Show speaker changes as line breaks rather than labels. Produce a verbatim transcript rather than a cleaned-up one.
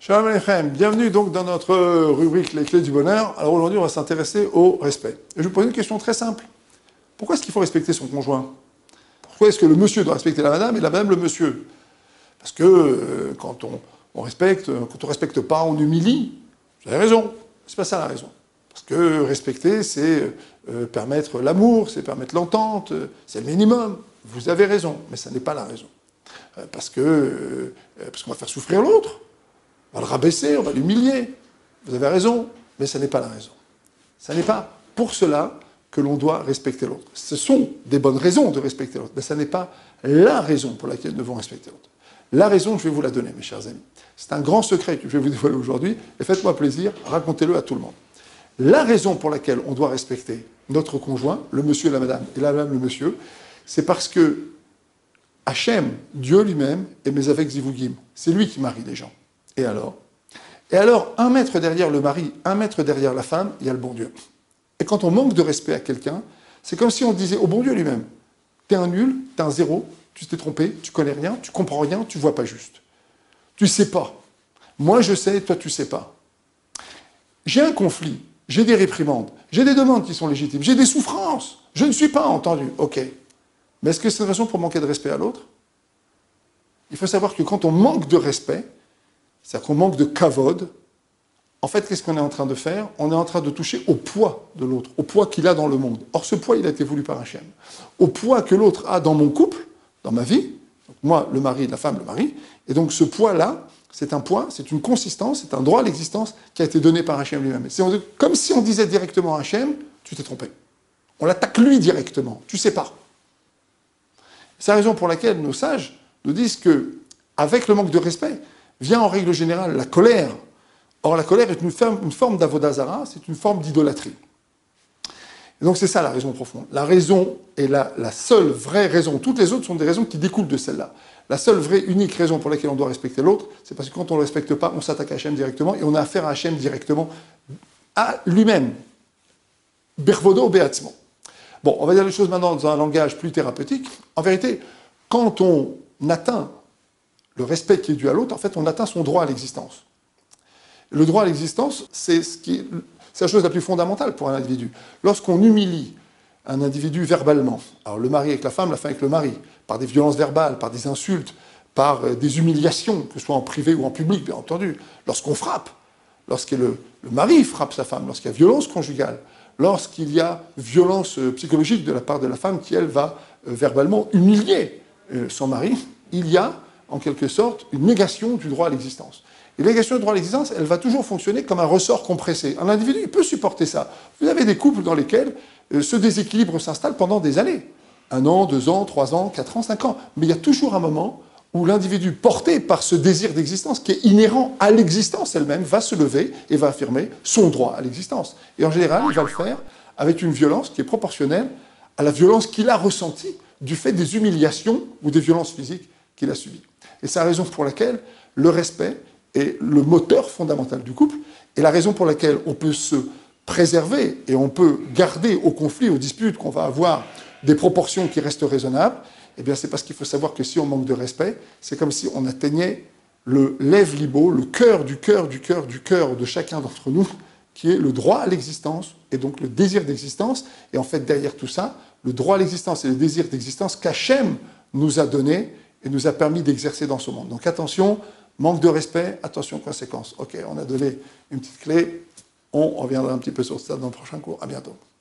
Shalom Aleichem, bienvenue donc dans notre rubrique Les clés du bonheur. Alors aujourd'hui, on va s'intéresser au respect. Et je vous pose une question très simple. Pourquoi est-ce qu'il faut respecter son conjoint? Pourquoi est-ce que le monsieur doit respecter la madame et la madame le monsieur? Parce que euh, quand on, on respecte, quand on respecte pas, on humilie. Vous avez raison, c'est pas ça la raison. Parce que respecter, c'est euh, permettre l'amour, c'est permettre l'entente, c'est le minimum. Vous avez raison, mais ça n'est pas la raison. Euh, parce que euh, parce qu'on va faire souffrir l'autre. On va le rabaisser, on va l'humilier. Vous avez raison, mais ce n'est pas la raison. Ce n'est pas pour cela que l'on doit respecter l'autre. Ce sont des bonnes raisons de respecter l'autre, mais ce n'est pas la raison pour laquelle nous devons respecter l'autre. La raison, je vais vous la donner, mes chers amis. C'est un grand secret que je vais vous dévoiler aujourd'hui, et faites-moi plaisir, racontez-le à tout le monde. La raison pour laquelle on doit respecter notre conjoint, le monsieur et la madame, et la madame le monsieur, c'est parce que Hachem, Dieu lui-même, est Mezavek Zivugim. C'est lui qui marie les gens. Et alors Et alors, un mètre derrière le mari, un mètre derrière la femme, il y a le bon Dieu. Et quand on manque de respect à quelqu'un, c'est comme si on disait au bon Dieu lui-même, t'es un nul, t'es un zéro, tu t'es trompé, tu connais rien, tu comprends rien, tu vois pas juste. Tu sais pas. Moi je sais, toi tu sais pas. J'ai un conflit, j'ai des réprimandes, j'ai des demandes qui sont légitimes, j'ai des souffrances, je ne suis pas entendu, ok. Mais est-ce que c'est une raison pour manquer de respect à l'autre? Il faut savoir que quand on manque de respect, c'est-à-dire qu'on manque de kavod, en fait, qu'est-ce qu'on est en train de faire? On est en train de toucher au poids de l'autre, au poids qu'il a dans le monde. Or, ce poids, il a été voulu par Hachem. Au poids que l'autre a dans mon couple, dans ma vie, donc moi, le mari, la femme, le mari, et donc ce poids-là, c'est un poids, c'est une consistance, c'est un droit à l'existence qui a été donné par Hachem lui-même. C'est comme si on disait directement à Hachem, tu t'es trompé. On l'attaque lui directement, tu sais pas. C'est la raison pour laquelle nos sages nous disent que, avec le manque de respect, vient en règle générale la colère. Or, la colère est une forme, une forme d'avodazara, c'est une forme d'idolâtrie. Et donc, c'est ça la raison profonde. La raison est la, la seule vraie raison. Toutes les autres sont des raisons qui découlent de celle-là. La seule vraie, unique raison pour laquelle on doit respecter l'autre, c'est parce que quand on ne le respecte pas, on s'attaque à Hachem directement et on a affaire à Hachem directement, à lui-même. Bervodo beatzmo. Bon, on va dire les choses maintenant dans un langage plus thérapeutique. En vérité, quand on atteint le respect qui est dû à l'autre, en fait, on atteint son droit à l'existence. Le droit à l'existence, c'est ce qui est, c'est la chose la plus fondamentale pour un individu. Lorsqu'on humilie un individu verbalement, alors le mari avec la femme, la femme avec le mari, par des violences verbales, par des insultes, par des humiliations, que ce soit en privé ou en public, bien entendu, lorsqu'on frappe, lorsque le, le mari frappe sa femme, lorsqu'il y a violence conjugale, lorsqu'il y a violence psychologique de la part de la femme qui, elle, va euh, verbalement humilier euh, son mari, il y a en quelque sorte, une négation du droit à l'existence. Et la négation du droit à l'existence, elle va toujours fonctionner comme un ressort compressé. Un individu, il peut supporter ça. Vous avez des couples dans lesquels euh, ce déséquilibre s'installe pendant des années. Un an, deux ans, trois ans, quatre ans, cinq ans. Mais il y a toujours un moment où l'individu, porté par ce désir d'existence, qui est inhérent à l'existence elle-même, va se lever et va affirmer son droit à l'existence. Et en général, il va le faire avec une violence qui est proportionnelle à la violence qu'il a ressentie du fait des humiliations ou des violences physiques qu'il a subies. Et c'est la raison pour laquelle le respect est le moteur fondamental du couple, et la raison pour laquelle on peut se préserver et on peut garder au conflit, aux disputes qu'on va avoir, des proportions qui restent raisonnables, eh bien c'est parce qu'il faut savoir que si on manque de respect, c'est comme si on atteignait le lève libo, le cœur du cœur du cœur du cœur de chacun d'entre nous, qui est le droit à l'existence, et donc le désir d'existence, et en fait derrière tout ça, le droit à l'existence et le désir d'existence qu'Hachem nous a donné, et nous a permis d'exercer dans ce monde. Donc attention, manque de respect, attention, conséquences. Ok, on a donné une petite clé, on reviendra un petit peu sur ça dans le prochain cours. À bientôt.